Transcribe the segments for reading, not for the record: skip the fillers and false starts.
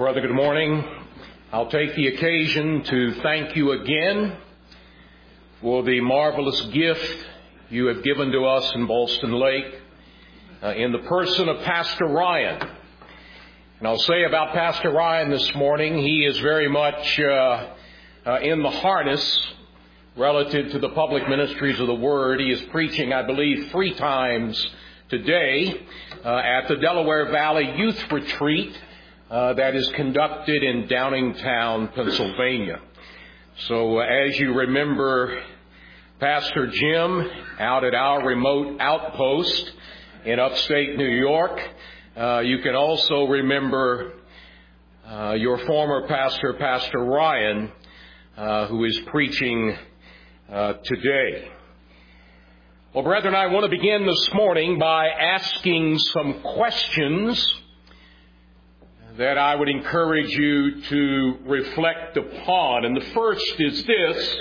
Brother, good morning. I'll take the occasion to thank you again for the marvelous gift you have given to us in Ballston Lake in the person of Pastor Ryan. And I'll say about Pastor Ryan this morning, he is very much in the harness relative to the public ministries of the Word. He is preaching, I believe, 3 times today at the Delaware Valley Youth Retreat that is conducted in Downingtown, Pennsylvania. So as you remember Pastor Jim out at our remote outpost in upstate New York, you can also remember your former pastor, Pastor Ryan, who is preaching today. Well, brethren, I want to begin this morning by asking some questions that I would encourage you to reflect upon. And the first is this: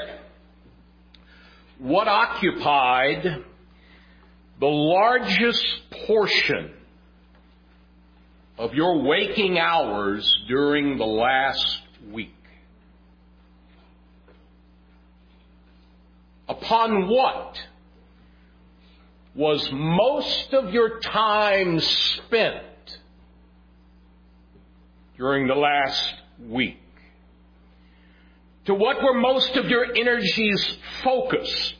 what occupied the largest portion of your waking hours during the last week? Upon what was most of your time spent during the last week? To what were most of your energies focused?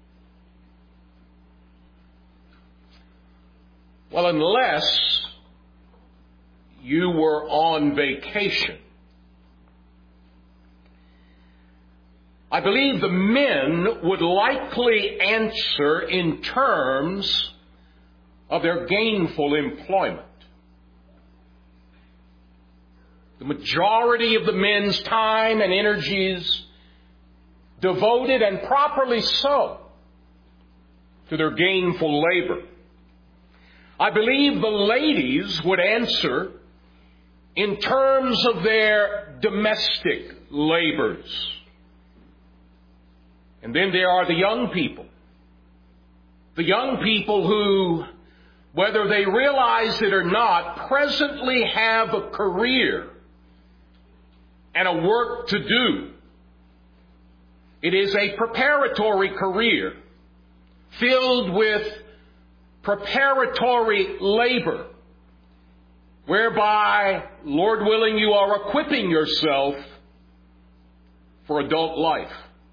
Well, unless you were on vacation, I believe the men would likely answer in terms of their gainful employment. The majority of the men's time and energies devoted, and properly so, to their gainful labor. I believe the ladies would answer in terms of their domestic labors. And then there are the young people. The young people who, whether they realize it or not, presently have a career and a work to do. It is a preparatory career filled with preparatory labor, whereby, Lord willing, you are equipping yourself for adult life.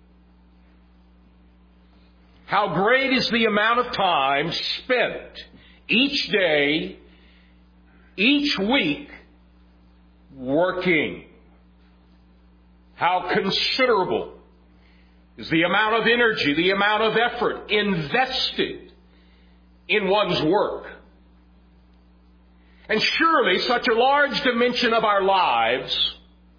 How great is the amount of time spent each day, each week, working. How considerable is the amount of energy, the amount of effort invested in one's work. And surely such a large dimension of our lives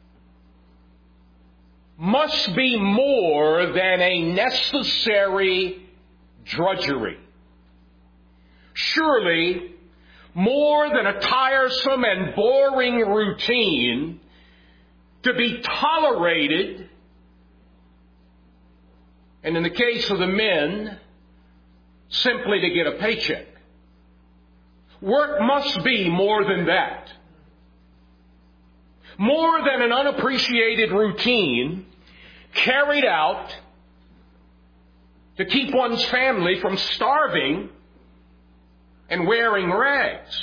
must be more than a necessary drudgery. Surely more than a tiresome and boring routine to be tolerated, and in the case of the men, simply to get a paycheck. Work must be more than that. More than an unappreciated routine carried out to keep one's family from starving and wearing rags.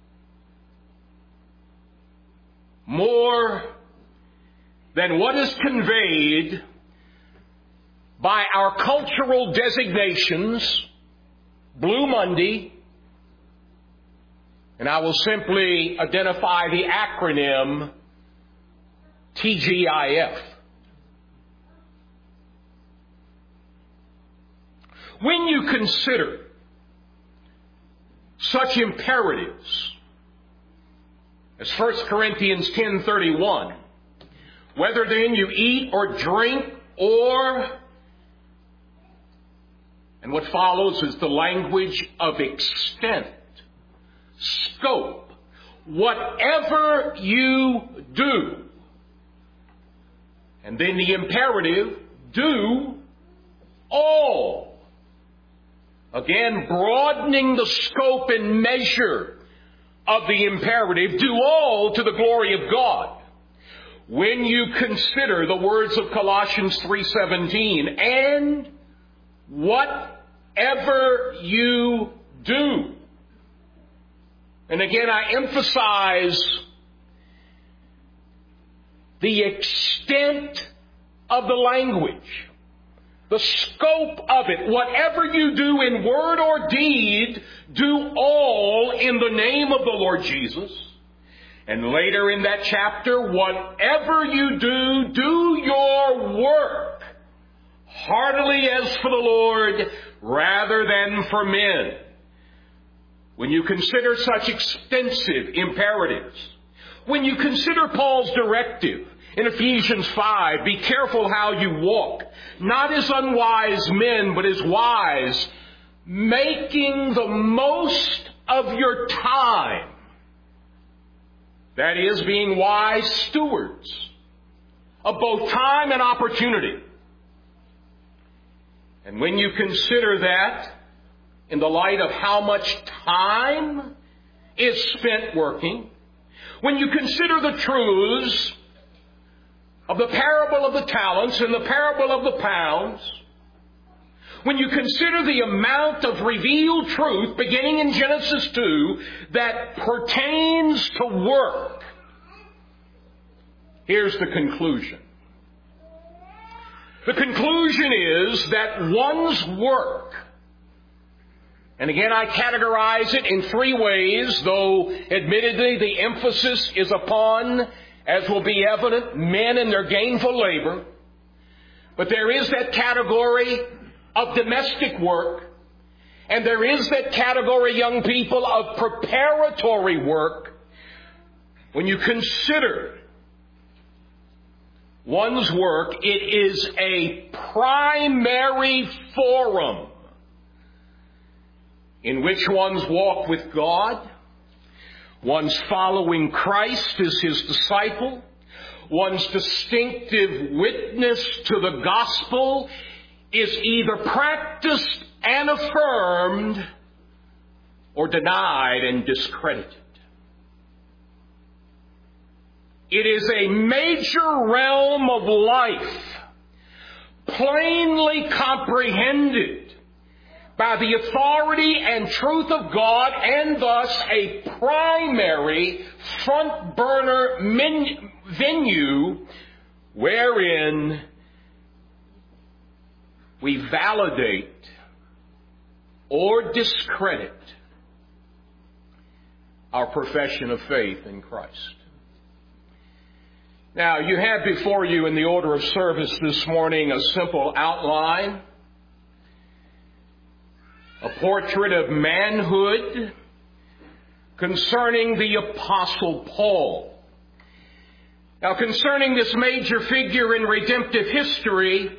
More than what is conveyed by our cultural designations, Blue Monday, and I will simply identify the acronym TGIF. When you consider such imperatives as 1 Corinthians 10:31, whether then you eat or drink or, and what follows is the language of extent, scope, whatever you do. And then the imperative, do all. Again, broadening the scope and measure of the imperative, do all to the glory of God. when you consider the words of Colossians 3:17, and whatever you do. And again, I emphasize the extent of the language, the scope of it. Whatever you do in word or deed, do all in the name of the Lord Jesus. And later in that chapter, whatever you do, do your work heartily as for the Lord rather than for men. When you consider such extensive imperatives, when you consider Paul's directive in Ephesians 5, be careful how you walk, not as unwise men, but as wise, making the most of your time. That is, being wise stewards of both time and opportunity. And when you consider that in the light of how much time is spent working, when you consider the truths of the parable of the talents and the parable of the pounds, when you consider the amount of revealed truth beginning in Genesis 2 that pertains to work, here's the conclusion. The conclusion is that one's work, and again I categorize it in three ways, though admittedly the emphasis is upon, as will be evident, men and their gainful labor. But there is that category of domestic work, and there is that category, young people, of preparatory work. When you consider one's work, it is a primary forum in which one's walk with God, one's following Christ as His disciple, one's distinctive witness to the gospel is either practiced and affirmed or denied and discredited. It is a major realm of life, plainly comprehended by the authority and truth of God, and thus a primary front burner venue wherein we validate or discredit our profession of faith in Christ. Now, you have before you in the order of service this morning a simple outline, a portrait of manhood concerning the Apostle Paul. Now, concerning this major figure in redemptive history,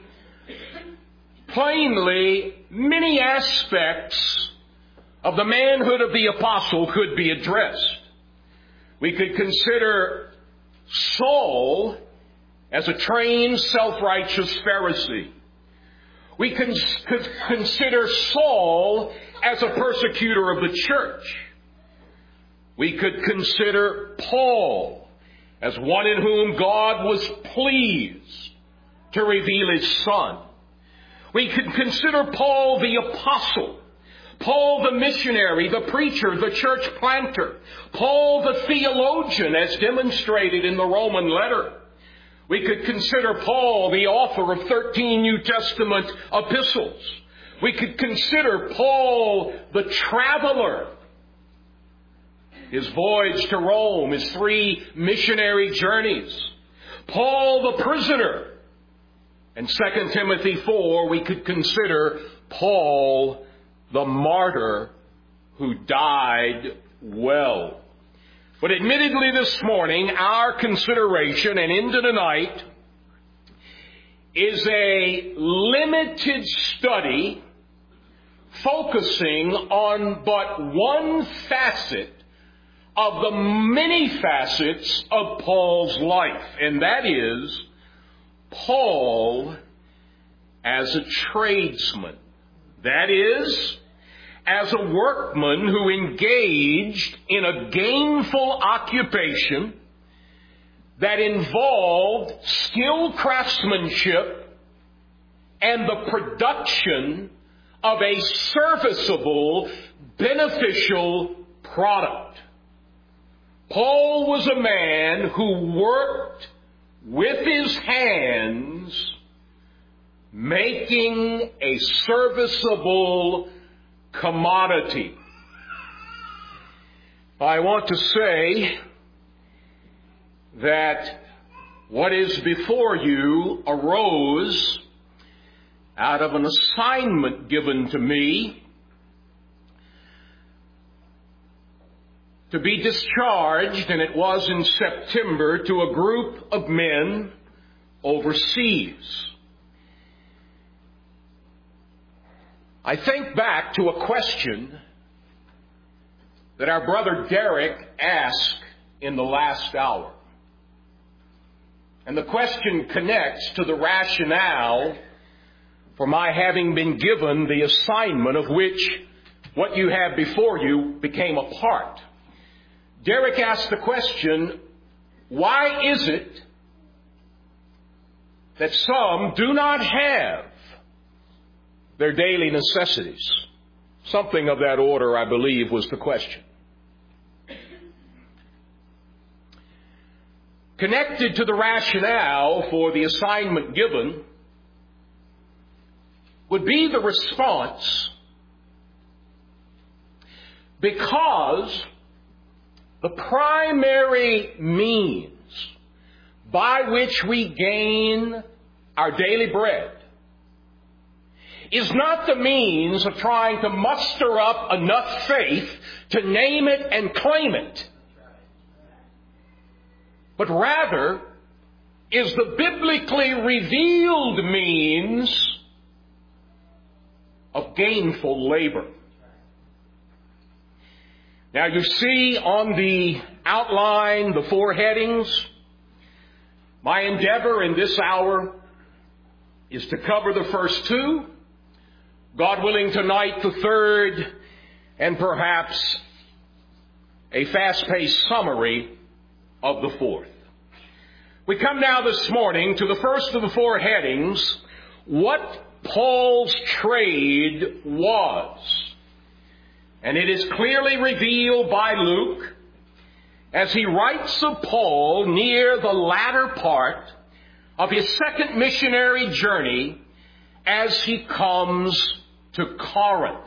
plainly, many aspects of the manhood of the apostle could be addressed. We could consider Saul as a trained, self-righteous Pharisee. We could consider Saul as a persecutor of the church. We could consider Paul as one in whom God was pleased to reveal His Son. We could consider Paul the apostle, Paul the missionary, the preacher, the church planter, Paul the theologian as demonstrated in the Roman letter. We could consider Paul the author of 13 New Testament epistles. We could consider Paul the traveler, his voyage to Rome, his 3 missionary journeys. Paul the prisoner. And 2 Timothy 4, we could consider Paul the martyr who died well. But admittedly this morning, our consideration and into tonight is a limited study focusing on but one facet of the many facets of Paul's life, and that is Paul as a tradesman. That is, as a workman who engaged in a gainful occupation that involved skilled craftsmanship and the production of a serviceable, beneficial product. Paul was a man who worked with his hands, making a serviceable commodity. I want to say that what is before you arose out of an assignment given to me to be discharged, and it was in September, to a group of men overseas. I think back to a question that our brother Derek asked in the last hour. And the question connects to the rationale for my having been given the assignment of which what you have before you became a part. Derek asked the question, why is it that some do not have their daily necessities? Something of that order, I believe, was the question. Connected to the rationale for the assignment given would be the response, because the primary means by which we gain our daily bread is not the means of trying to muster up enough faith to name it and claim it, but rather is the biblically revealed means of gainful labor. Now you see on the outline, the 4 headings, my endeavor in this hour is to cover the first 2, God willing tonight the 3rd, and perhaps a fast-paced summary of the 4th. We come now this morning to the first of the 4 headings, what Paul's trade was. And it is clearly revealed by Luke as he writes of Paul near the latter part of his second missionary journey as he comes to Corinth.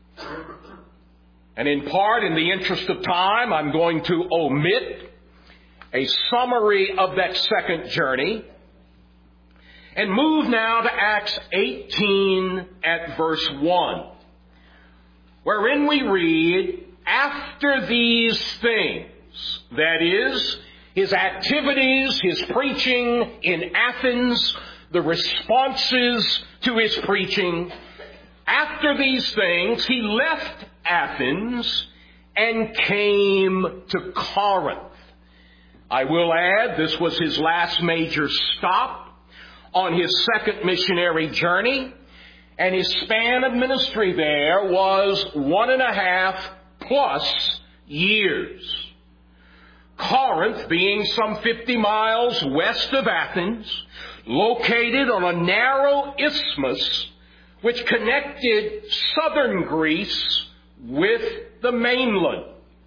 And in part, in the interest of time, I'm going to omit a summary of that second journey and move now to Acts 18 at verse 1, wherein we read, after these things, that is, his activities, his preaching in Athens, the responses to his preaching, after these things, he left Athens and came to Corinth. I will add, this was his last major stop on his second missionary journey, and his span of ministry there was 1.5+ years. Corinth, being some 50 miles west of Athens, located on a narrow isthmus which connected southern Greece with the mainland.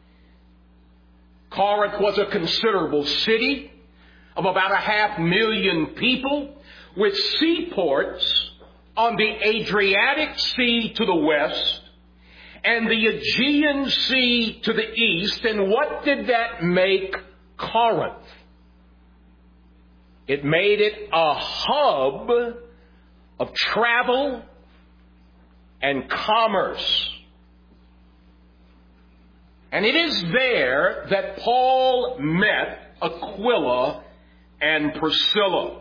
Corinth was a considerable city of about 500,000 people, with seaports on the Adriatic Sea to the west and the Aegean Sea to the east. And what did that make Corinth? It made it a hub of travel and commerce. And it is there that Paul met Aquila and Priscilla.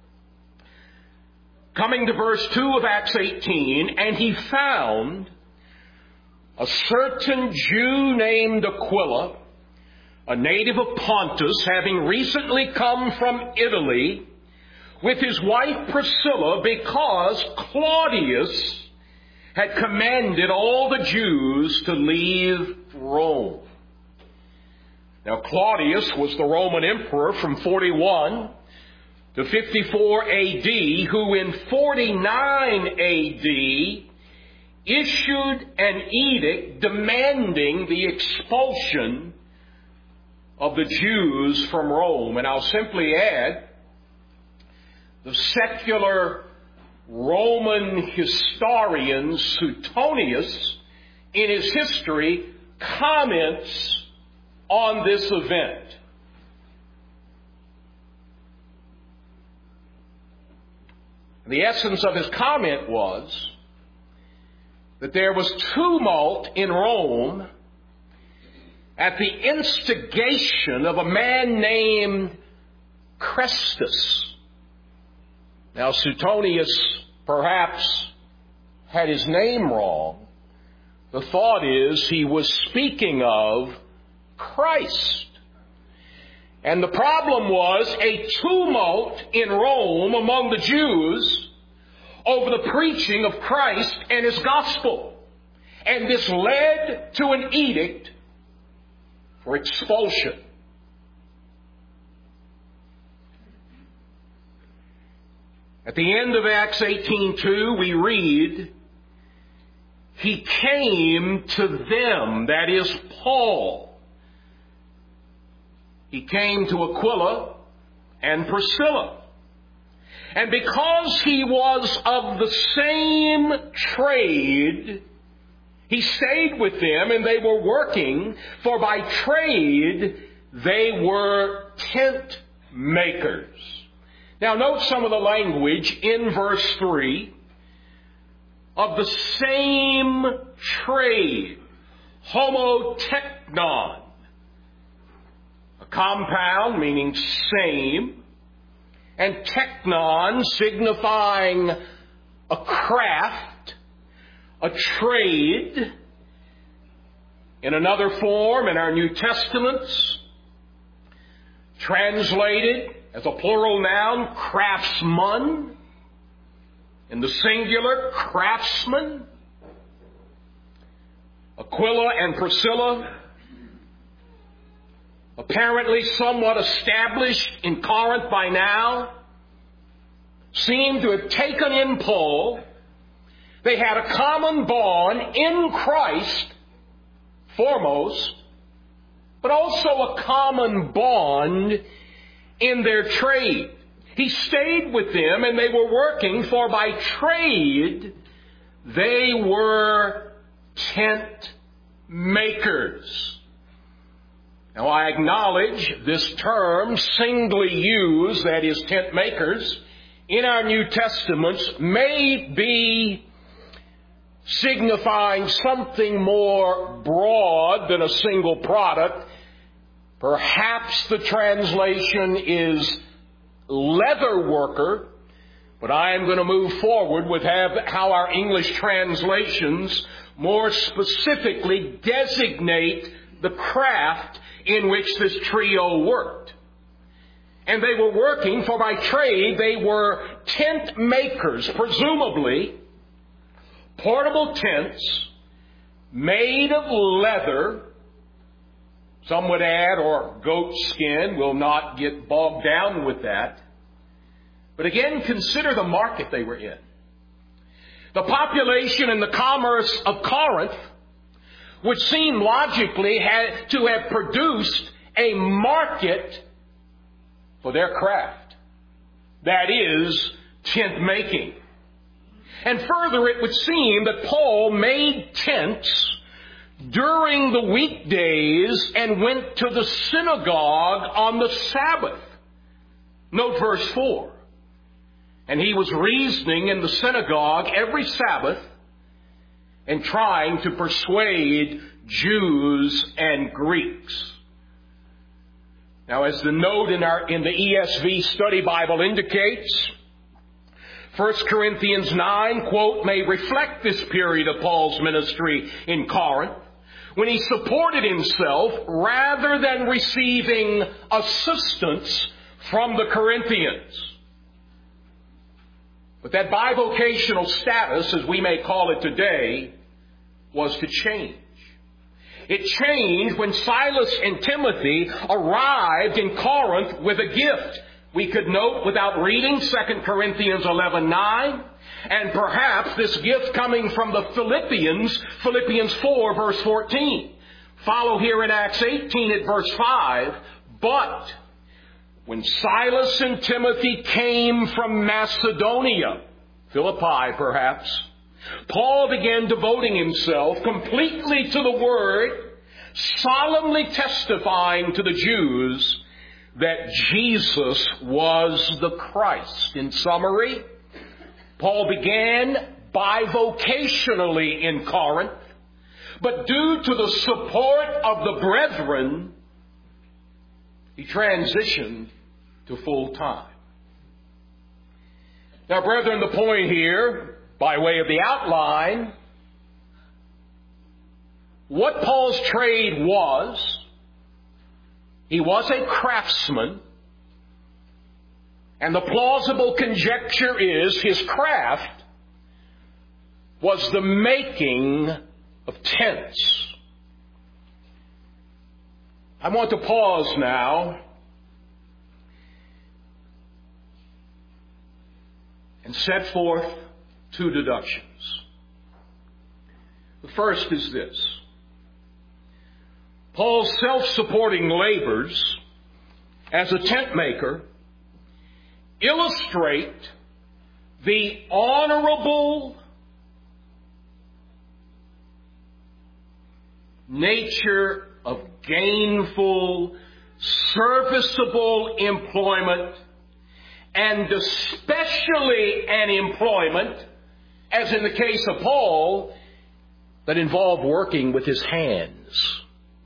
Coming to verse 2 of Acts 18, and he found a certain Jew named Aquila, a native of Pontus, having recently come from Italy, with his wife Priscilla, because Claudius had commanded all the Jews to leave Rome. Now, Claudius was the Roman emperor from 41 to 54 A.D., who in 49 A.D. issued an edict demanding the expulsion of the Jews from Rome. And I'll simply add, the secular Roman historian Suetonius, in his history, comments on this event. The essence of his comment was that there was tumult in Rome at the instigation of a man named Chrestus. Now, Suetonius perhaps had his name wrong. The thought is he was speaking of Christ. And the problem was a tumult in Rome among the Jews over the preaching of Christ and His gospel. And this led to an edict for expulsion. At the end of Acts 18:2, we read, He came to them, that is Paul. He came to Aquila and Priscilla. And because he was of the same trade, he stayed with them and they were working, for by trade they were tent makers. Now note some of the language in verse 3. Of the same trade, homoteknon. A compound meaning same, and teknon signifying a craft, a trade. In another form in our New Testaments, translated as a plural noun, craftsman. In the singular, craftsman. Aquila and Priscilla, apparently somewhat established in Corinth by now, seem to have taken in Paul. They had a common bond in Christ, foremost, but also a common bond in their trade. He stayed with them and they were working, for by trade they were tent makers. Now I acknowledge this term, singly used, that is tent makers, in our New Testaments may be signifying something more broad than a single product. Perhaps the translation is leather worker, but I am going to move forward with how our English translations more specifically designate the craft in which this trio worked. And they were working, for by trade they were tent makers, presumably portable tents made of leather. Some would add, or goat skin. We'll not get bogged down with that. But again, consider the market they were in. The population and the commerce of Corinth would seem logically to have produced a market for their craft. That is, tent making. And further, it would seem that Paul made tents during the weekdays and went to the synagogue on the Sabbath. Note verse 4. And he was reasoning in the synagogue every Sabbath and trying to persuade Jews and Greeks. Now, as the note in the ESV Study Bible indicates, 1 Corinthians 9, quote, may reflect this period of Paul's ministry in Corinth, when he supported himself rather than receiving assistance from the Corinthians. But that bivocational status, as we may call it today, was to change. It changed when Silas and Timothy arrived in Corinth with a gift. We could note without reading 2 Corinthians 11:9, and perhaps this gift coming from the Philippians, Philippians 4 verse 14. Follow here in Acts 18 at verse 5. But when Silas and Timothy came from Macedonia, Philippi perhaps, Paul began devoting himself completely to the Word, solemnly testifying to the Jews that Jesus was the Christ. In summary, Paul began bivocationally in Corinth, but due to the support of the brethren, he transitioned to full time. Now, brethren, the point here, by way of the outline, what Paul's trade was, he was a craftsman, and the plausible conjecture is his craft was the making of tents. I want to pause now and set forth two deductions. The first is this. Paul's self-supporting labors as a tent maker illustrate the honorable nature of gainful, serviceable employment, and especially an employment, as in the case of Paul, that involved working with his hands.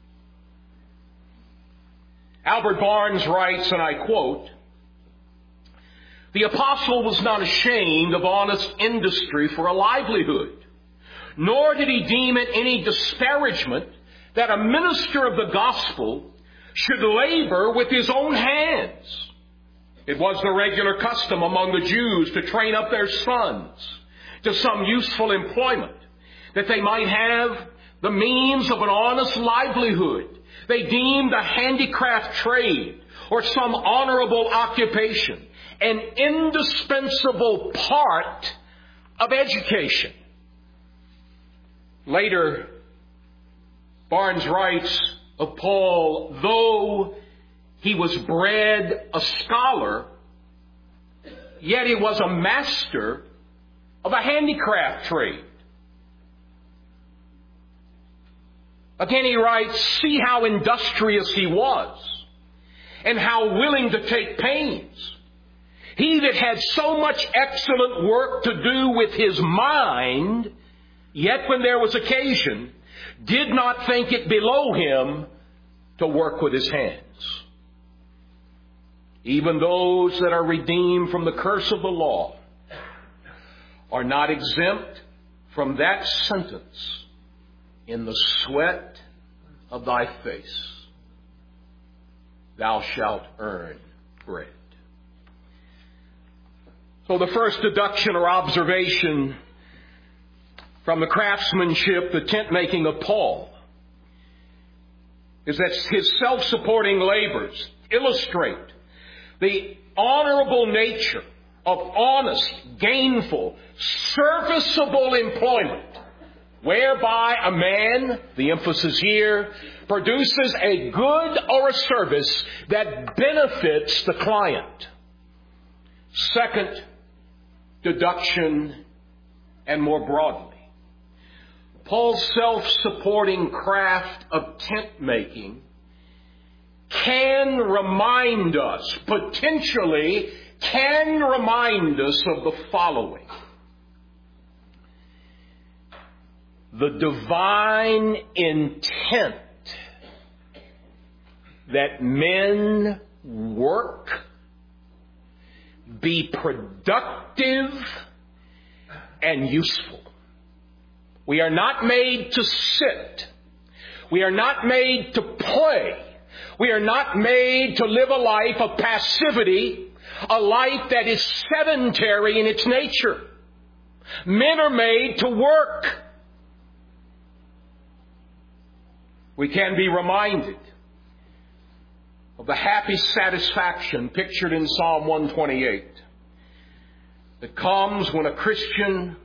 Albert Barnes writes, and I quote, "The apostle was not ashamed of honest industry for a livelihood, nor did he deem it any disparagement that a minister of the gospel should labor with his own hands. It was the regular custom among the Jews to train up their sons to some useful employment, that they might have the means of an honest livelihood. They deemed a handicraft trade or some honorable occupation an indispensable part of education." Later, Barnes writes of Paul, though he was bred a scholar, yet he was a master of a handicraft trade. Again, he writes, "See how industrious he was, and how willing to take pains. He that had so much excellent work to do with his mind, yet when there was occasion, did not think it below him to work with his hands." Even those that are redeemed from the curse of the law are not exempt from that sentence, "In the sweat of thy face thou shalt earn bread." So the first deduction or observation from the craftsmanship, the tent making of Paul, is that his self-supporting labors illustrate the honorable nature of honest, gainful, serviceable employment, whereby a man, the emphasis here, produces a good or a service that benefits the client. Second deduction, and more broadly, Paul's self-supporting craft of tent making potentially can remind us of the following. The divine intent that men work, be productive and useful. We are not made to sit. We are not made to play. We are not made to live a life of passivity, a life that is sedentary in its nature. Men are made to work. We can be reminded of the happy satisfaction pictured in Psalm 128 that comes when a Christian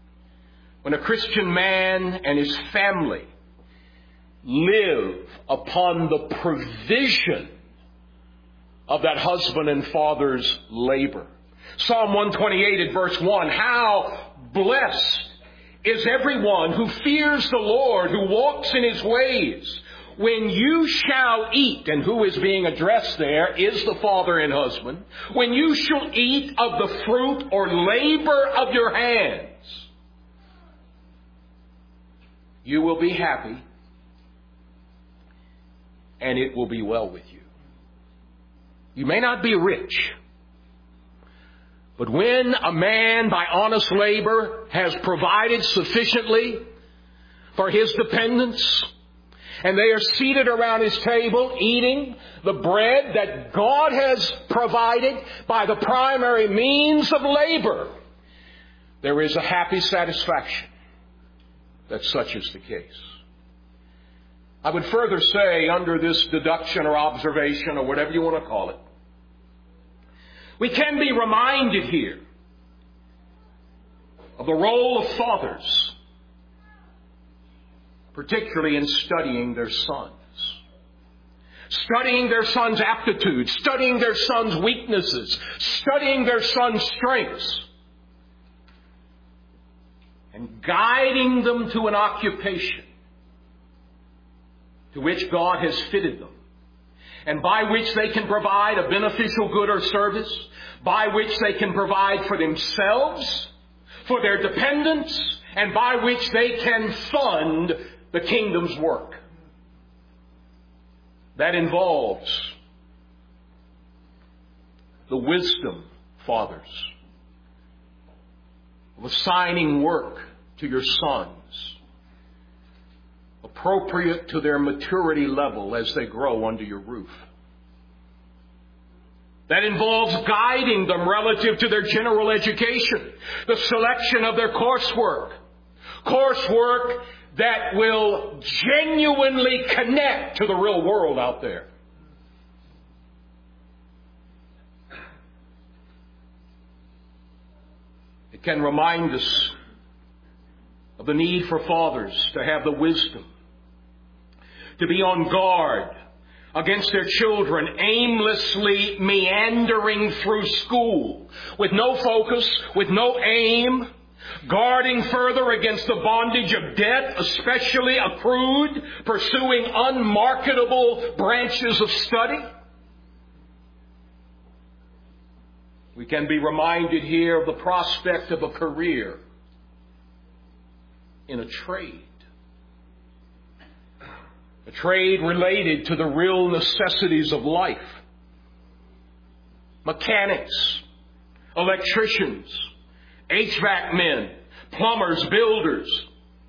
man and his family live upon the provision of that husband and father's labor. Psalm 128 at verse 1, how blessed is everyone who fears the Lord, who walks in His ways. When you shall eat, and who is being addressed there is the father and husband. When you shall eat of the fruit or labor of your hands, you will be happy, and it will be well with you. You may not be rich, but when a man by honest labor has provided sufficiently for his dependents, and they are seated around his table eating the bread that God has provided by the primary means of labor, there is a happy satisfaction that such is the case. I would further say, under this deduction or observation or whatever you want to call it, we can be reminded here of the role of fathers, particularly in studying their sons. Studying their sons' aptitudes, studying their sons' weaknesses, studying their sons' strengths, and guiding them to an occupation to which God has fitted them, and by which they can provide a beneficial good or service, by which they can provide for themselves, for their dependents, and by which they can fund the kingdom's work. That involves the wisdom, fathers, of assigning work to your sons appropriate to their maturity level as they grow under your roof. That involves guiding them relative to their general education, the selection of their coursework that will genuinely connect to the real world out there. It can remind us of the need for fathers to have the wisdom to be on guard against their children aimlessly meandering through school with no focus, with no aim, guarding further against the bondage of debt, especially accrued, pursuing unmarketable branches of study. We can be reminded here of the prospect of a career in a trade. A trade related to the real necessities of life. Mechanics, electricians, HVAC men, plumbers, builders.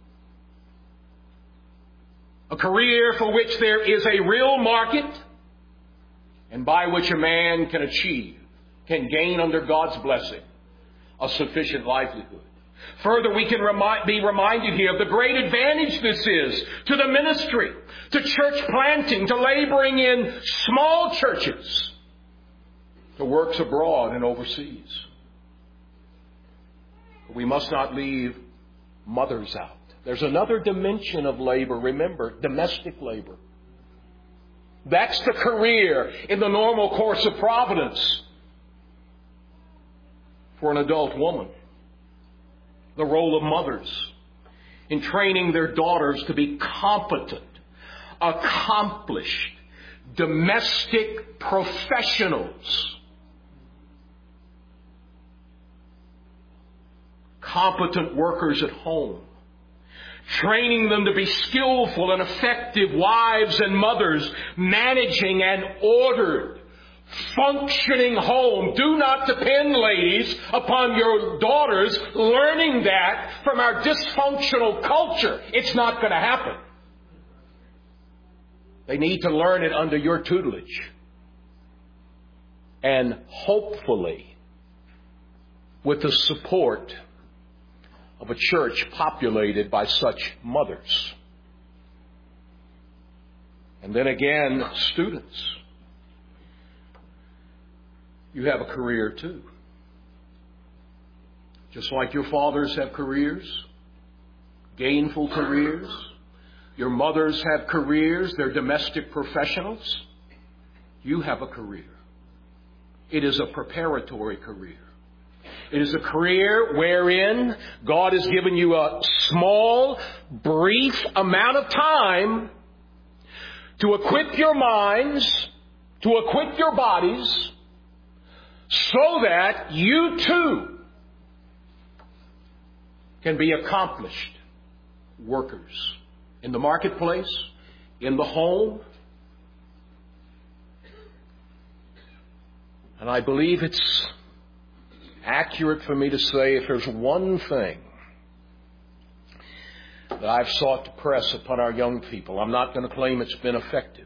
A career for which there is a real market and by which a man can can gain under God's blessing a sufficient livelihood. Further, we can be reminded here of the great advantage this is to the ministry, to church planting, to laboring in small churches, to works abroad and overseas. But we must not leave mothers out. There's another dimension of labor, remember, domestic labor. That's the career in the normal course of providence for an adult woman. The role of mothers in training their daughters to be competent, accomplished, domestic professionals. Competent workers at home. Training them to be skillful and effective wives and mothers, managing an ordered, functioning home. Do not depend, ladies, upon your daughters learning that from our dysfunctional culture. It's not going to happen. They need to learn it under your tutelage. And hopefully with the support of a church populated by such mothers. And then again, students, you have a career too. Just like your fathers have careers, gainful careers. Your mothers have careers, they're domestic professionals. You have a career. It is a preparatory career. It is a career wherein God has given you a small, brief amount of time to equip your minds, to equip your bodies, so that you too can be accomplished workers in the marketplace, in the home. And I believe it's accurate for me to say if there's one thing that I've sought to press upon our young people, I'm not going to claim it's been effective.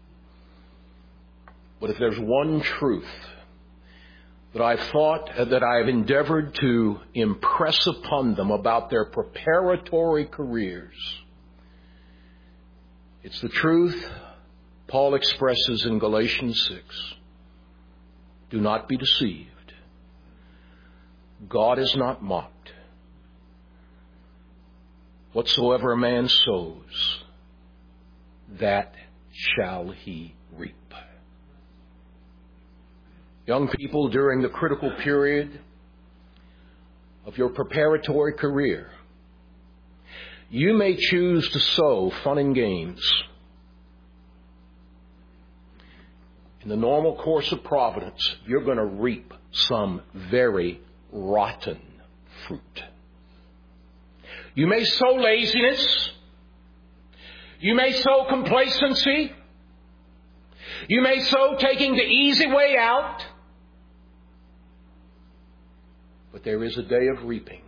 But if there's one truth that I've endeavored to impress upon them about their preparatory careers, it's the truth Paul expresses in Galatians 6. Do not be deceived. God is not mocked. Whatsoever a man sows, that shall he reap. Young people, during the critical period of your preparatory career, you may choose to sow fun and games. In the normal course of providence, you're going to reap some very rotten fruit. You may sow laziness. You may sow complacency. You may sow taking the easy way out. But there is a day of reaping.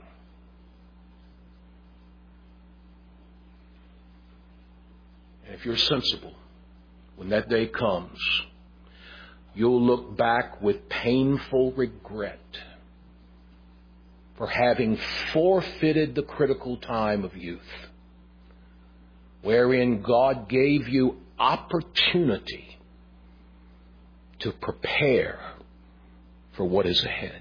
And if you're sensible, when that day comes, you'll look back with painful regret for having forfeited the critical time of youth, wherein God gave you opportunity to prepare for what is ahead.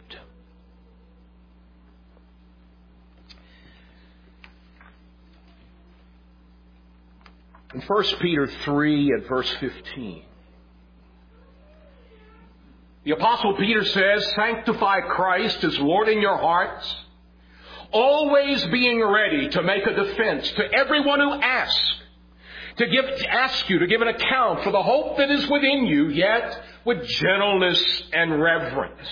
In 1 Peter 3 at verse 15, the Apostle Peter says, sanctify Christ as Lord in your hearts, always being ready to make a defense to everyone who asks you to give an account for the hope that is within you, yet with gentleness and reverence.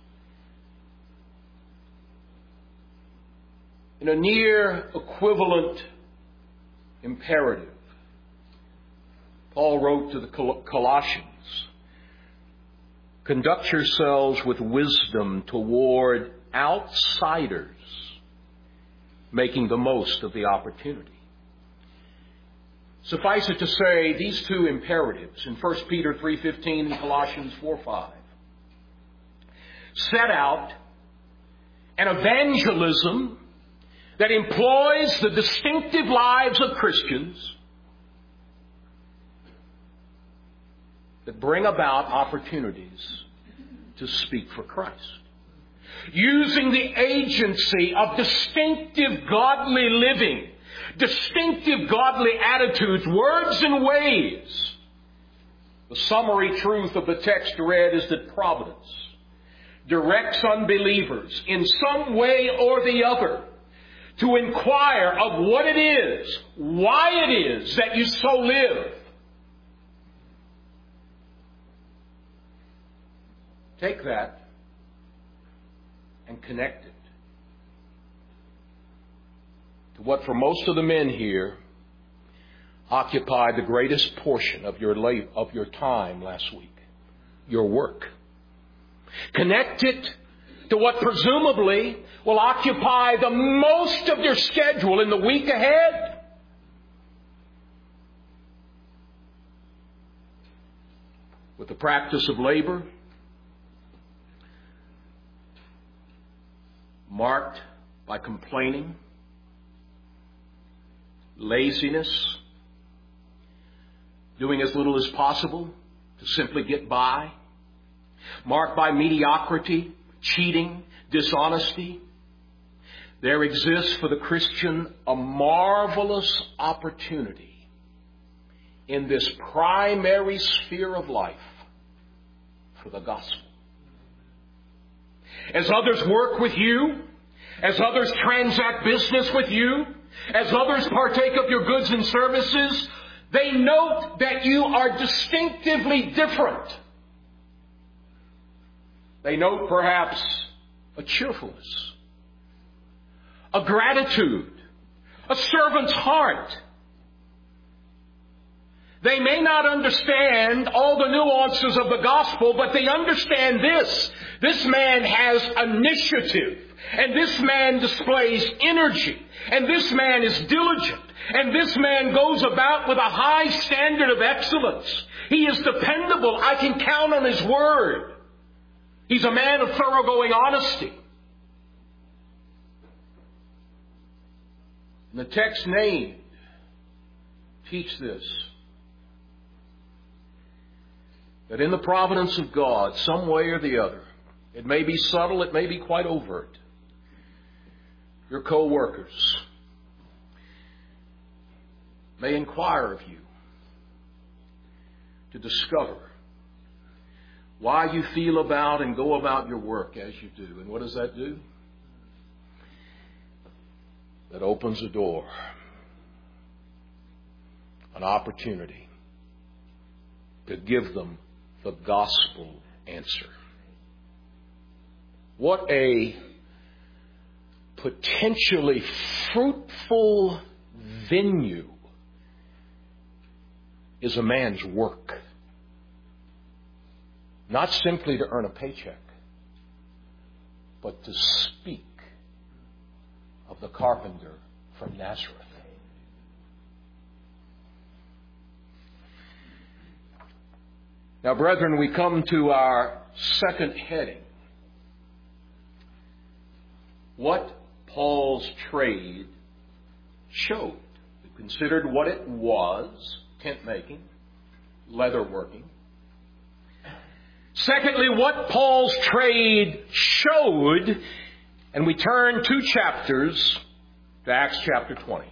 In a near equivalent imperative, Paul wrote to the Colossians, conduct yourselves with wisdom toward outsiders, making the most of the opportunity. Suffice it to say, these two imperatives in 1 Peter 3:15 and Colossians 4:5 set out an evangelism that employs the distinctive lives of Christians that bring about opportunities to speak for Christ. Using the agency of distinctive godly living, distinctive godly attitudes, words and ways. The summary truth of the text read is that providence directs unbelievers in some way or the other to inquire of what it is, why it is that you so live. Take that and connect it to what for most of the men here occupied the greatest portion of your time last week, your work. Connect it to what presumably will occupy the most of your schedule in the week ahead. With the practice of labor marked by complaining, laziness, doing as little as possible to simply get by, marked by mediocrity, cheating, dishonesty, there exists for the Christian a marvelous opportunity in this primary sphere of life for the gospel. As others work with you, as others transact business with you, as others partake of your goods and services, they note that you are distinctively different. They note perhaps a cheerfulness, a gratitude, a servant's heart. They may not understand all the nuances of the gospel, but they understand this. This man has initiative, and this man displays energy, and this man is diligent, and this man goes about with a high standard of excellence. He is dependable. I can count on his word. He's a man of thoroughgoing honesty. And the text named teach this, that in the providence of God, some way or the other, it may be subtle, it may be quite overt, your co-workers may inquire of you to discover why you feel about and go about your work as you do. And what does that do? That opens a door, an opportunity to give them the gospel answer. What a potentially fruitful venue is a man's work. Not simply to earn a paycheck, but to speak of the carpenter from Nazareth. Now, brethren, we come to our second heading. What Paul's trade showed. We considered what it was, tent making, leather working. Secondly, what Paul's trade showed, and we turn 2 chapters to Acts chapter 20.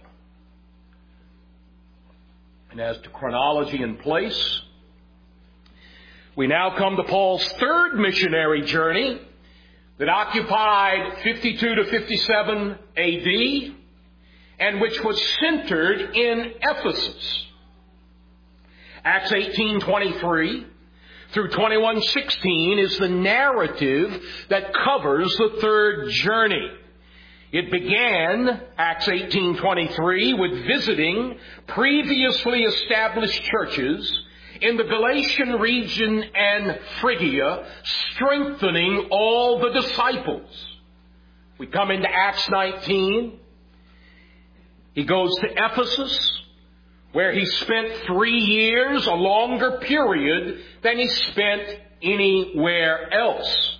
And as to chronology and place, we now come to Paul's third missionary journey that occupied 52 to 57 AD and which was centered in Ephesus. Acts 18:23 through 21:16 is the narrative that covers the third journey. It began, Acts 18:23, with visiting previously established churches in the Galatian region and Phrygia, strengthening all the disciples. We come into Acts 19. He goes to Ephesus, where he spent 3 years, a longer period than he spent anywhere else.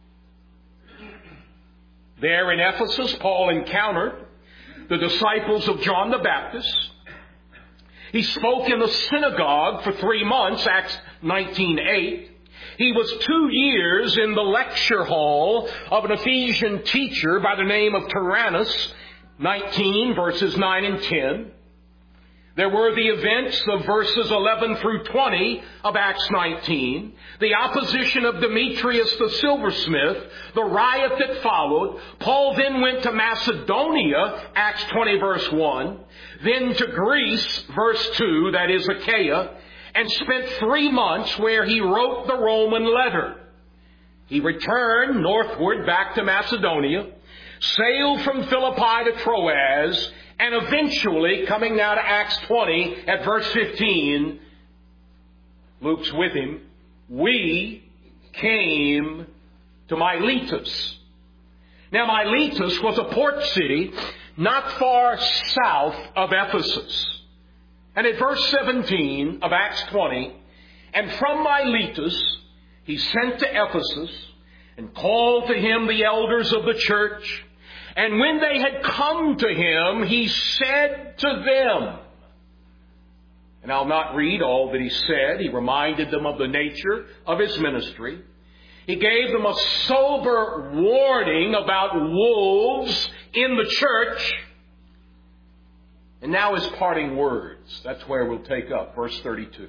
There in Ephesus, Paul encountered the disciples of John the Baptist. He spoke in the synagogue for 3 months, Acts 19:8. He was 2 years in the lecture hall of an Ephesian teacher by the name of Tyrannus, 19 verses 9 and 10. There were the events of verses 11 through 20 of Acts 19, the opposition of Demetrius the silversmith, the riot that followed. Paul then went to Macedonia, Acts 20 verse 1, then to Greece, verse 2, that is Achaia, and spent 3 months where he wrote the Roman letter. He returned northward back to Macedonia, sailed from Philippi to Troas, and eventually, coming now to Acts 20 at verse 15, Luke's with him, we came to Miletus. Now, Miletus was a port city not far south of Ephesus. And at verse 17 of Acts 20, and from Miletus he sent to Ephesus and called to him the elders of the church. And when they had come to him, he said to them, And I'll not read all that he said. He reminded them of the nature of his ministry. He gave them a sober warning about wolves in the church. And now his parting words. That's where we'll take up, verse 32.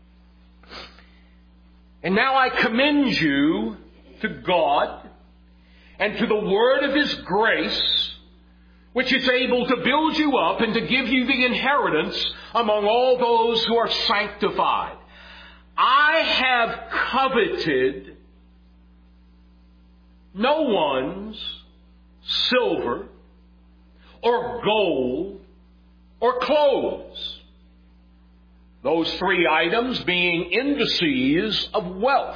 And now I commend you to God and to the word of his grace, which is able to build you up and to give you the inheritance among all those who are sanctified. I have coveted no one's silver or gold or clothes. Those three items being indices of wealth.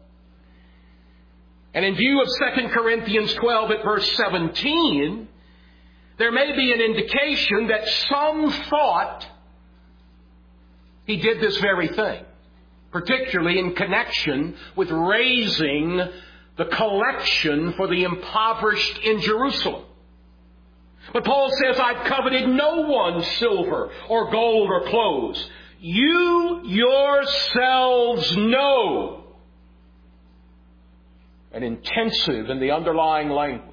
And in view of 2 Corinthians 12 at verse 17, there may be an indication that some thought he did this very thing, particularly in connection with raising the collection for the impoverished in Jerusalem. But Paul says, I've coveted no one's silver or gold or clothes. You yourselves know. An intensive in the underlying language,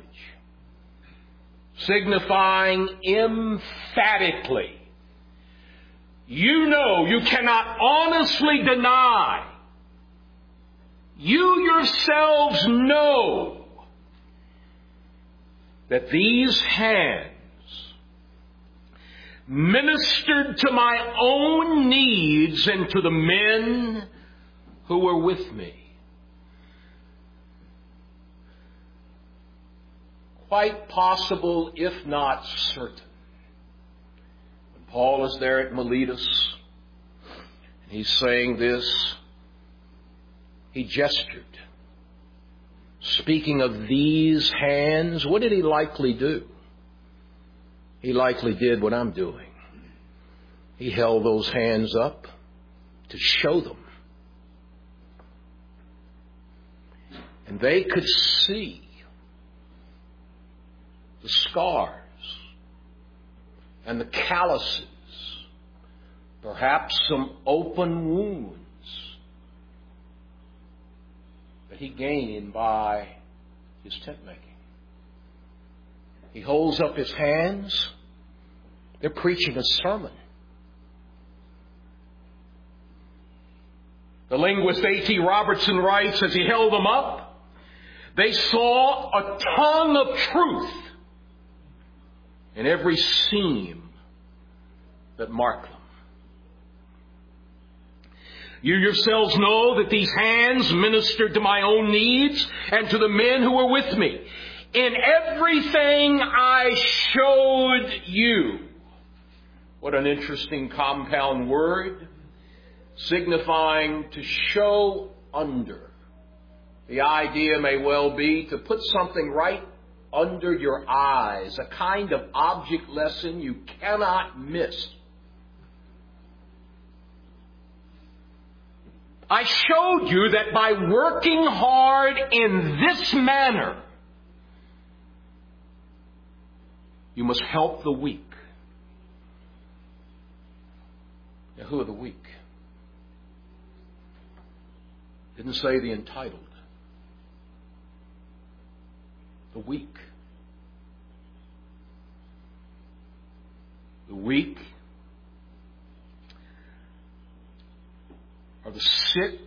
signifying emphatically. You know, you cannot honestly deny. You yourselves know that these hands ministered to my own needs and to the men who were with me. Quite possible, if not certain. When Paul is there at Miletus, and he's saying this, he gestured. Speaking of these hands, what did he likely do? He likely did what I'm doing. He held those hands up to show them. And they could see the scars and the calluses, perhaps some open wounds that he gained by his tent making. He holds up his hands. They're preaching a sermon. The linguist A.T. Robertson writes, as he held them up, they saw a tongue of truth in every seam that marked them. You yourselves know that these hands ministered to my own needs and to the men who were with me. In everything I showed you. What an interesting compound word, signifying to show under. The idea may well be to put something right under your eyes, a kind of object lesson you cannot miss. I showed you that by working hard in this manner, you must help the weak. Now, who are the weak? Didn't say the entitled. The weak. The weak are the sick,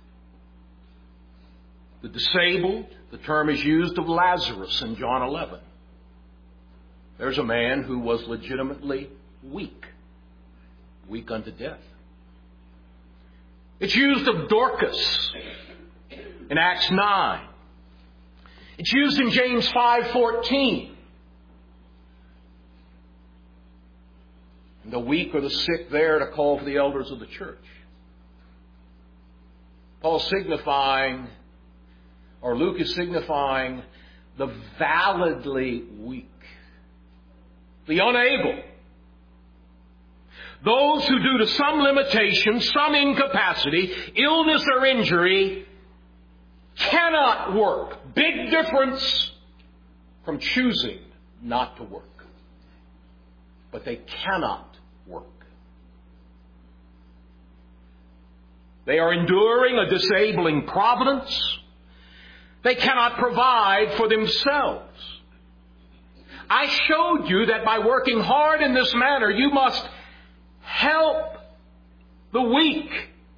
the disabled. The term is used of Lazarus in John 11. There's a man who was legitimately weak. Weak unto death. It's used of Dorcas in Acts 9. It's used in James 5:14. And the weak or the sick there to call for the elders of the church. Paul's signifying, or Luke is signifying, the validly weak. The unable. Those who, due to some limitation, some incapacity, illness or injury, cannot work. Big difference from choosing not to work. But they cannot work. They are enduring a disabling providence. They cannot provide for themselves. I showed you that by working hard in this manner, you must help the weak.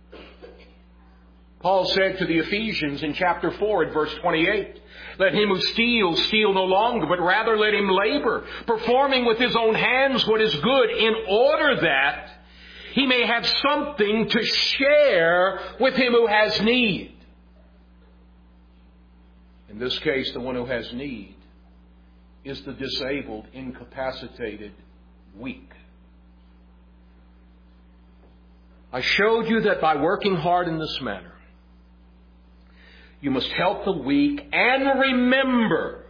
Paul said to the Ephesians in chapter 4 at verse 28, let him who steals steal no longer, but rather let him labor, performing with his own hands what is good, in order that he may have something to share with him who has need. In this case, the one who has need is the disabled, incapacitated, weak. I showed you that by working hard in this manner, you must help the weak and remember.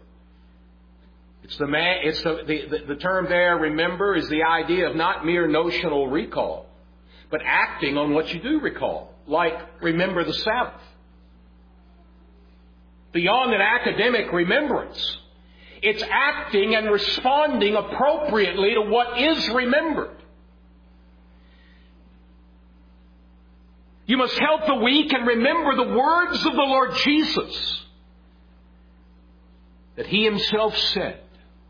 The term there, remember, is the idea of not mere notional recall, but acting on what you do recall, like remember the Sabbath. Beyond an academic remembrance, it's acting and responding appropriately to what is remembered. You must help the weak and remember the words of the Lord Jesus that He Himself said,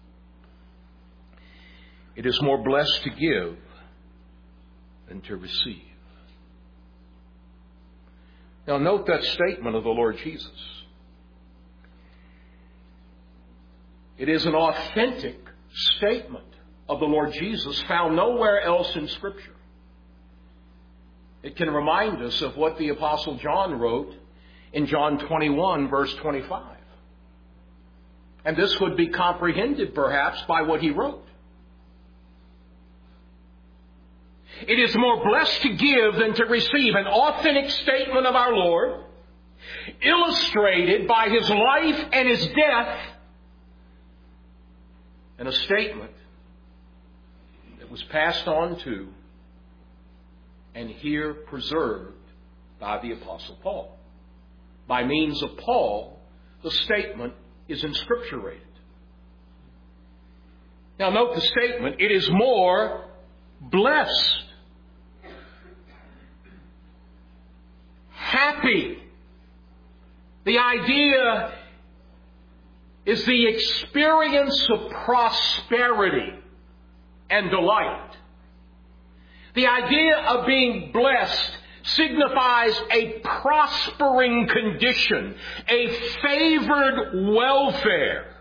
it is more blessed to give than to receive. Now note that statement of the Lord Jesus. It is an authentic statement of the Lord Jesus found nowhere else in Scripture. It can remind us of what the Apostle John wrote in John 21, verse 25. And this would be comprehended, perhaps, by what he wrote. It is more blessed to give than to receive. An authentic statement of our Lord, illustrated by His life and His death, and a statement that was passed on to and here preserved by the Apostle Paul. By means of Paul, the statement is inscripturated. Now note the statement, it is more blessed, happy. The idea is the experience of prosperity and delight. The idea of being blessed signifies a prospering condition, a favored welfare.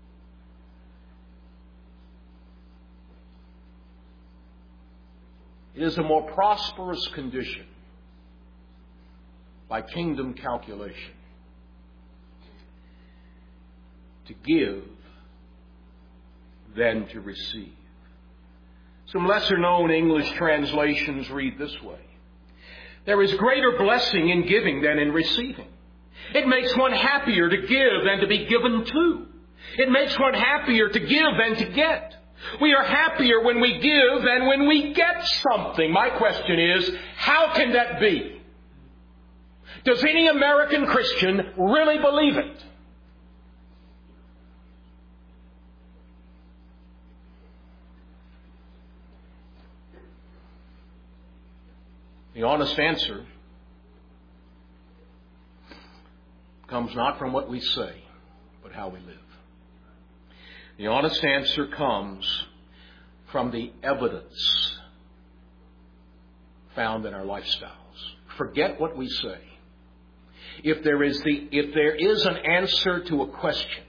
It is a more prosperous condition by kingdom calculation to give than to receive. Some lesser-known English translations read this way. There is greater blessing in giving than in receiving. It makes one happier to give than to be given to. It makes one happier to give than to get. We are happier when we give than when we get something. My question is, how can that be? Does any American Christian really believe it? The honest answer comes not from what we say, but how we live. The honest answer comes from the evidence found in our lifestyles. Forget what we say. If there is an answer to a question,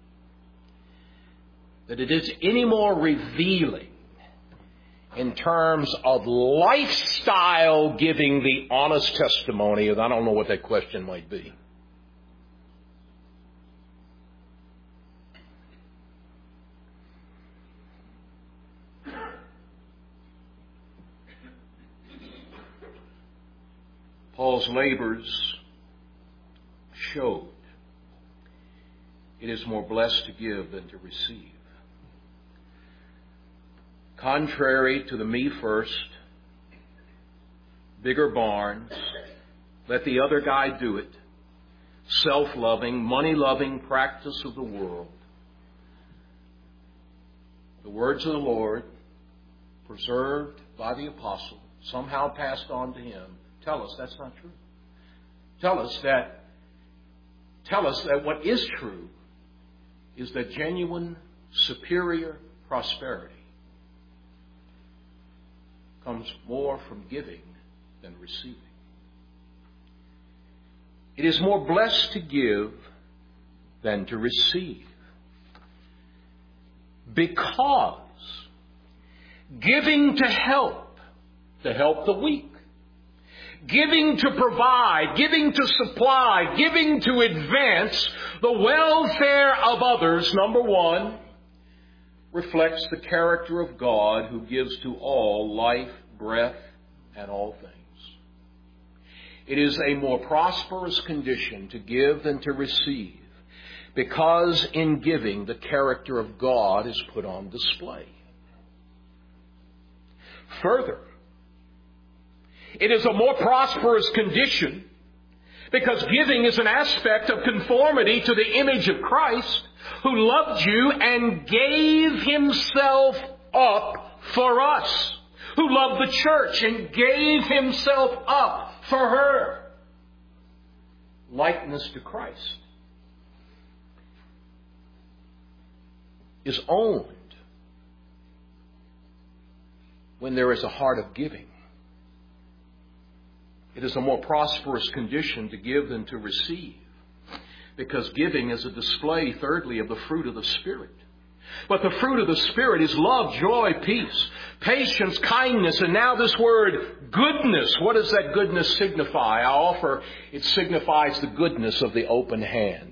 that it is any more revealing in terms of lifestyle giving the honest testimony of, I don't know what that question might be. Paul's labors showed it is more blessed to give than to receive. Contrary to the me first, bigger barns, let the other guy do it, self-loving, money-loving practice of the world, the words of the Lord, preserved by the apostle, somehow passed on to him, tell us that's not true. Tell us that what is true is that genuine, superior prosperity comes more from giving than receiving. It is more blessed to give than to receive. Because giving to help the weak, giving to provide, giving to supply, giving to advance the welfare of others, number one, reflects the character of God who gives to all life, breath, and all things. It is a more prosperous condition to give than to receive, because in giving the character of God is put on display. Further, it is a more prosperous condition because giving is an aspect of conformity to the image of Christ, who loved you and gave Himself up for us, who loved the church and gave Himself up for her. Likeness to Christ is owned when there is a heart of giving. It is a more prosperous condition to give than to receive, because giving is a display, thirdly, of the fruit of the Spirit. But the fruit of the Spirit is love, joy, peace, patience, kindness, and now this word goodness. What does that goodness signify? It signifies the goodness of the open hand.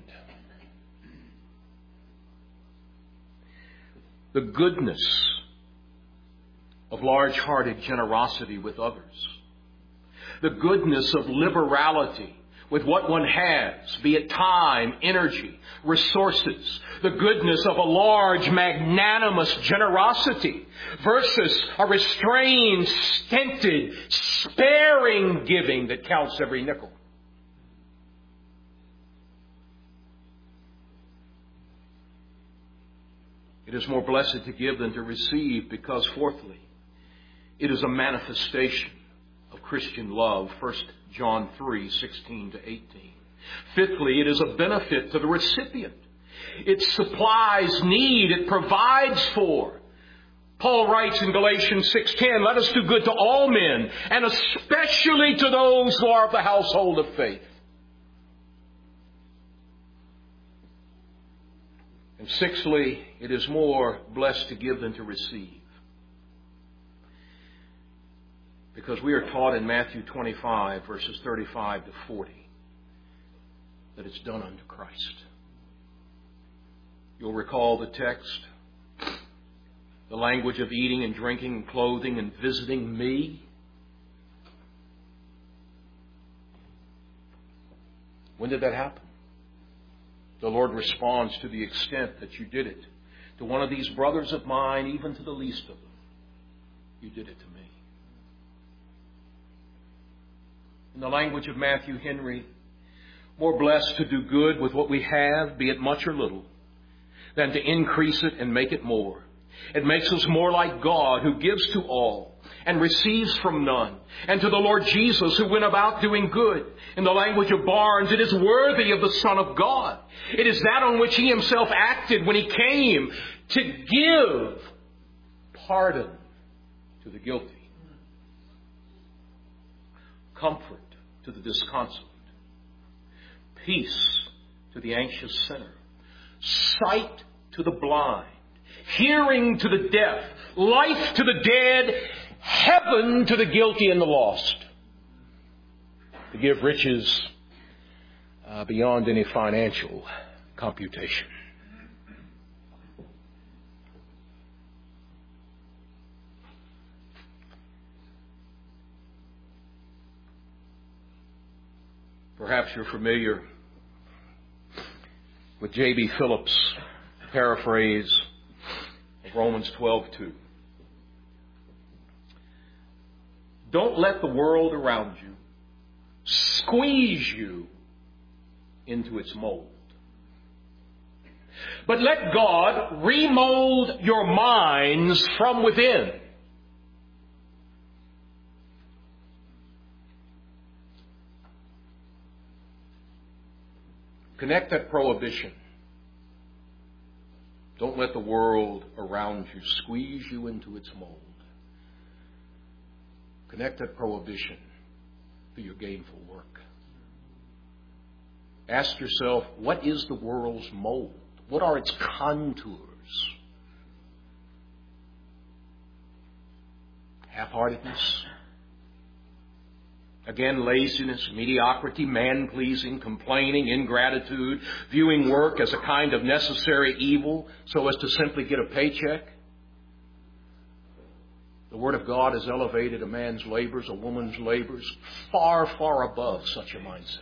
The goodness of large-hearted generosity with others. The goodness of liberality with what one has, be it time, energy, resources. The goodness of a large, magnanimous generosity versus a restrained, stinted, sparing giving that counts every nickel. It is more blessed to give than to receive because, fourthly, it is a manifestation of Christian love, 1 John 3:16-18. Fifthly, it is a benefit to the recipient. It supplies need. It provides for. Paul writes in Galatians 6:10, "Let us do good to all men, and especially to those who are of the household of faith." And sixthly, it is more blessed to give than to receive, because we are taught in Matthew 25, verses 35 to 40, that it's done unto Christ. You'll recall the text, the language of eating and drinking and clothing and visiting me. When did that happen? The Lord responds, to the extent that you did it to one of these brothers of mine, even to the least of them, you did it to me. In the language of Matthew Henry, more blessed to do good with what we have, be it much or little, than to increase it and make it more. It makes us more like God, who gives to all and receives from none, and to the Lord Jesus, who went about doing good. In the language of Barnes, it is worthy of the Son of God. It is that on which He Himself acted when He came to give pardon to the guilty, comfort to the disconsolate, peace to the anxious sinner, sight to the blind, hearing to the deaf, life to the dead, heaven to the guilty and the lost. To give riches beyond any financial computation. Perhaps you're familiar with J.B. Phillips' paraphrase of Romans 12:2. Don't let the world around you squeeze you into its mold, but let God remold your minds from within. Connect that prohibition. Don't let the world around you squeeze you into its mold. Connect that prohibition to your gainful work. Ask yourself, what is the world's mold? What are its contours? Half-heartedness. Again, laziness, mediocrity, man-pleasing, complaining, ingratitude, viewing work as a kind of necessary evil so as to simply get a paycheck. The Word of God has elevated a man's labors, a woman's labors, far, far above such a mindset.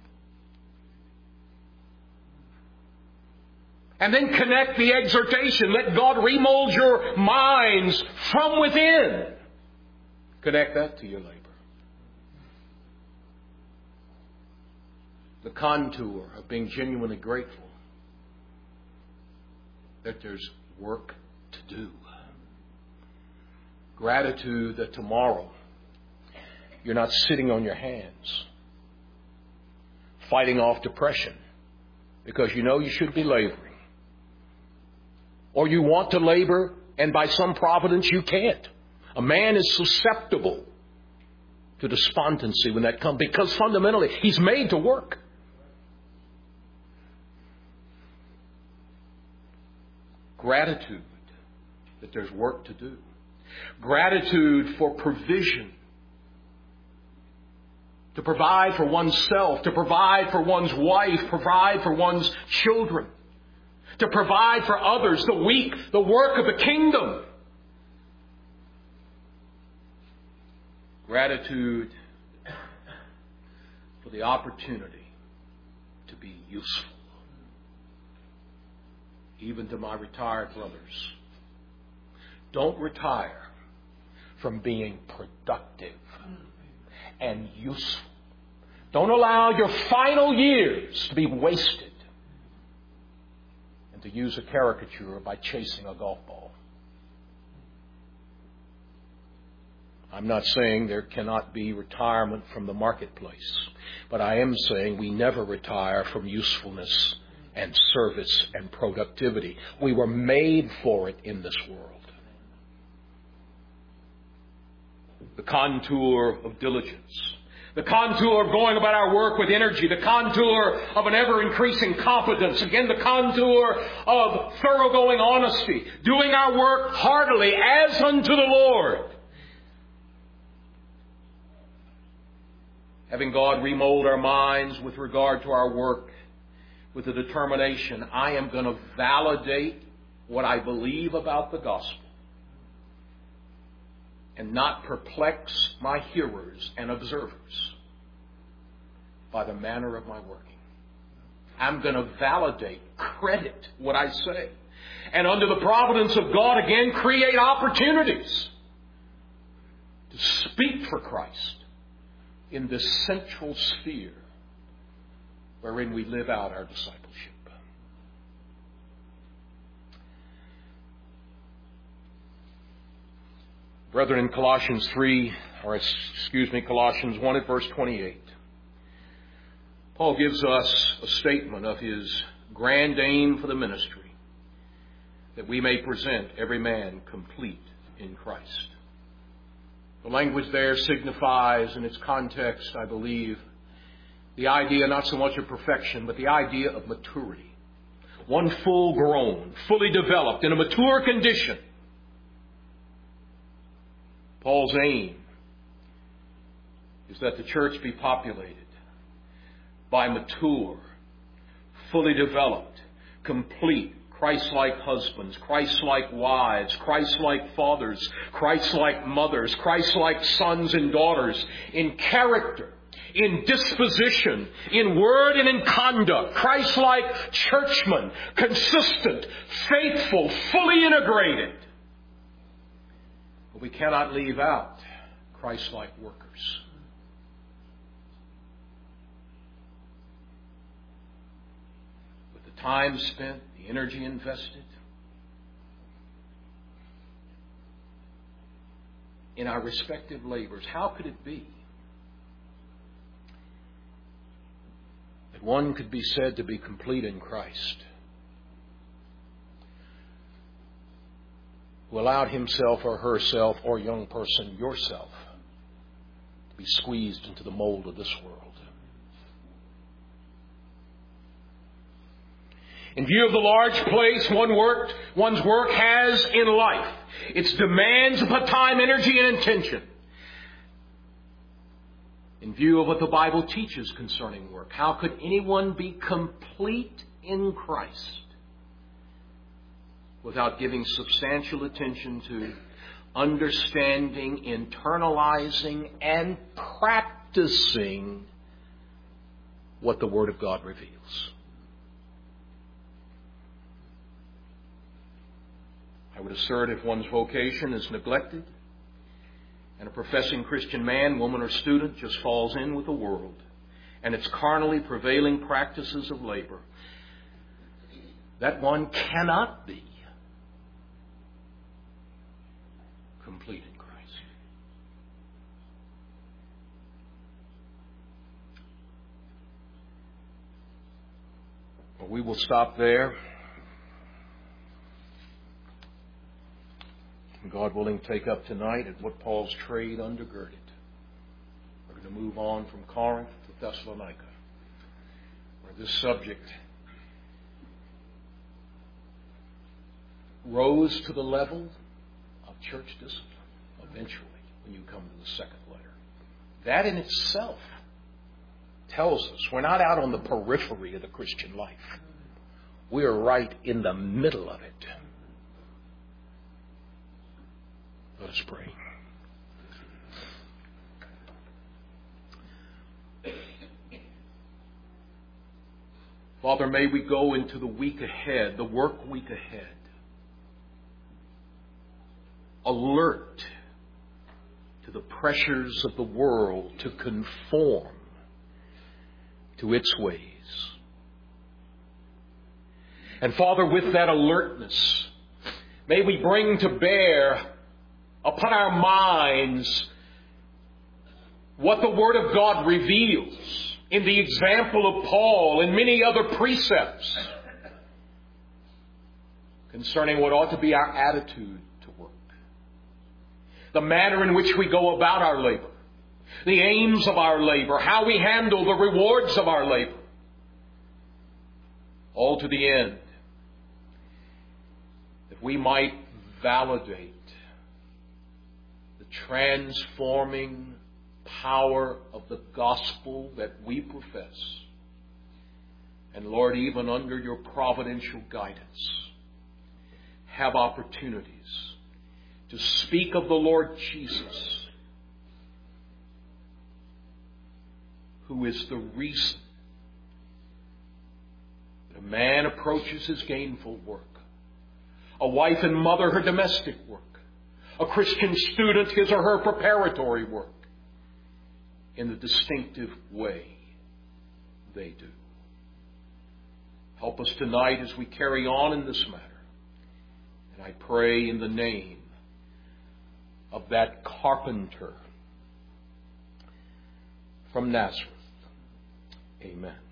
And then connect the exhortation. Let God remold your minds from within. Connect that to your labor. The contour of being genuinely grateful that there's work to do. Gratitude that tomorrow you're not sitting on your hands fighting off depression because you know you should be laboring. Or you want to labor and by some providence you can't. A man is susceptible to despondency when that comes because fundamentally he's made to work. Gratitude that there's work to do. Gratitude for provision. To provide for oneself, to provide for one's wife, provide for one's children. To provide for others, the weak, the work of the kingdom. Gratitude for the opportunity to be useful. Even to my retired brothers. Don't retire from being productive and useful. Don't allow your final years to be wasted. And to use a caricature by chasing a golf ball. I'm not saying there cannot be retirement from the marketplace, but I am saying we never retire from usefulness and service and productivity. We were made for it in this world. The contour of diligence. The contour of going about our work with energy. The contour of an ever-increasing confidence. Again, the contour of thoroughgoing honesty. Doing our work heartily as unto the Lord. Having God remold our minds with regard to our work with the determination, I am going to validate what I believe about the gospel and not perplex my hearers and observers by the manner of my working. I'm going to validate, credit what I say. And under the providence of God, again, create opportunities to speak for Christ in this central sphere wherein we live out our discipleship. Brethren, in Colossians 1 at verse 28, Paul gives us a statement of his grand aim for the ministry, that we may present every man complete in Christ. The language there signifies, in its context, I believe, the idea not so much of perfection, but the idea of maturity. One full grown, fully developed, in a mature condition. Paul's aim is that the church be populated by mature, fully developed, complete, Christ-like husbands, Christ-like wives, Christ-like fathers, Christ-like mothers, Christ-like sons and daughters in character, in disposition, in word and in conduct, Christ-like churchmen, consistent, faithful, fully integrated. But we cannot leave out Christ-like workers. With the time spent, the energy invested in our respective labors, how could it be that one could be said to be complete in Christ, who allowed himself or herself, or young person, yourself, to be squeezed into the mold of this world. In view of the large place one's work has in life, its demands upon time, energy, and intention, in view of what the Bible teaches concerning work, how could anyone be complete in Christ without giving substantial attention to understanding, internalizing, and practicing what the Word of God reveals? I would assert if one's vocation is neglected and a professing Christian man, woman, or student just falls in with the world and its carnally prevailing practices of labor, that one cannot be complete in Christ. But we will stop there. And God willing, take up tonight at what Paul's trade undergirded. We're going to move on from Corinth to Thessalonica, where this subject rose to the level of church discipline eventually when you come to the second letter. That in itself tells us we're not out on the periphery of the Christian life. We're right in the middle of it. Let us pray. Father, may we go into the week ahead, the work week ahead, alert to the pressures of the world to conform to its ways. And Father, with that alertness, may we bring to bear upon our minds what the Word of God reveals in the example of Paul and many other precepts concerning what ought to be our attitude to work, the manner in which we go about our labor, the aims of our labor, how we handle the rewards of our labor, all to the end that we might validate the transforming power of the gospel that we profess. And Lord, even under your providential guidance, have opportunities to speak of the Lord Jesus, who is the reason that a man approaches his gainful work, a wife and mother her domestic work, a Christian student his or her preparatory work, in the distinctive way they do. Help us tonight as we carry on in this matter. And I pray in the name of that carpenter from Nazareth. Amen.